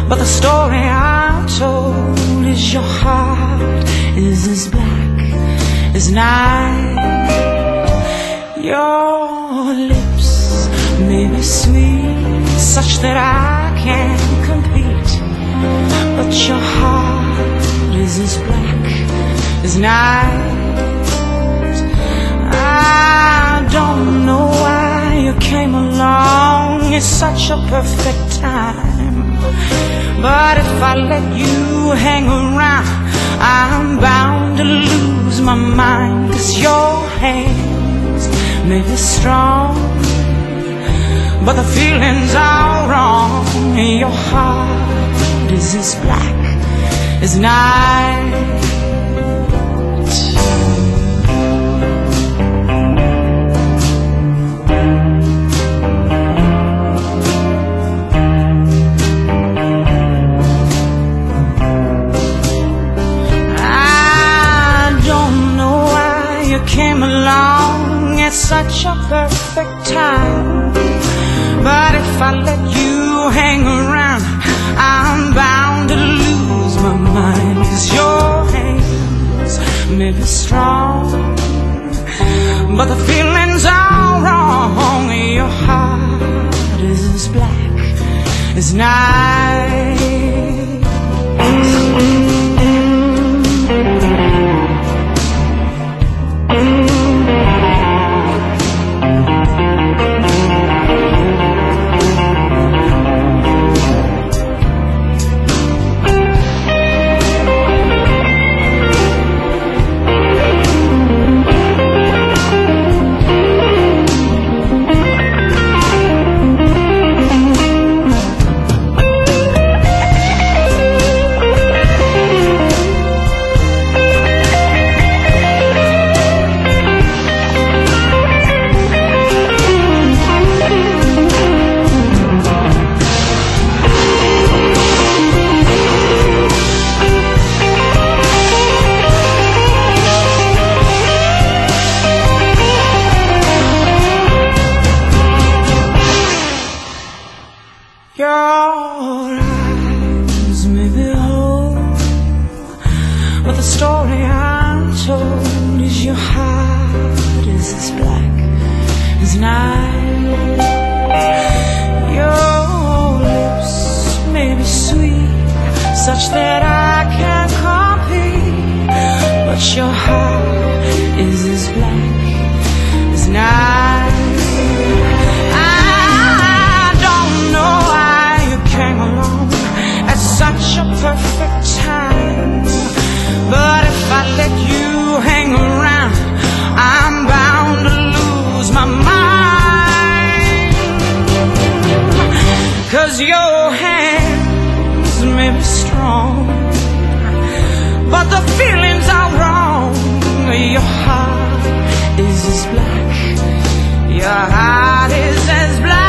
But the story I'm told is your heart is as black as night. Your lips may be sweet, such that I can't compete, but your heart is as black as night. I don't know why you came along at such a perfect time, but if I let you hang around, I'm bound to lose my mind. 'Cause your hands may be strong, but the feelings are wrong. Your heart is as black as night. Came along at such a perfect time, but if I let you hang around, I'm bound to lose my mind. 'Cause your hands may be strong, but the feelings are wrong. Your heart is as black as night. Your eyes may be whole, but the story I'm told is your heart is as black as night. Your lips may be sweet, such that I can't compete, but your heart is as black as night. Such a perfect time, but if I let you hang around, I'm bound to lose my mind. 'Cause your hands may be strong, but the feelings are wrong. Your heart is as black, your heart is as black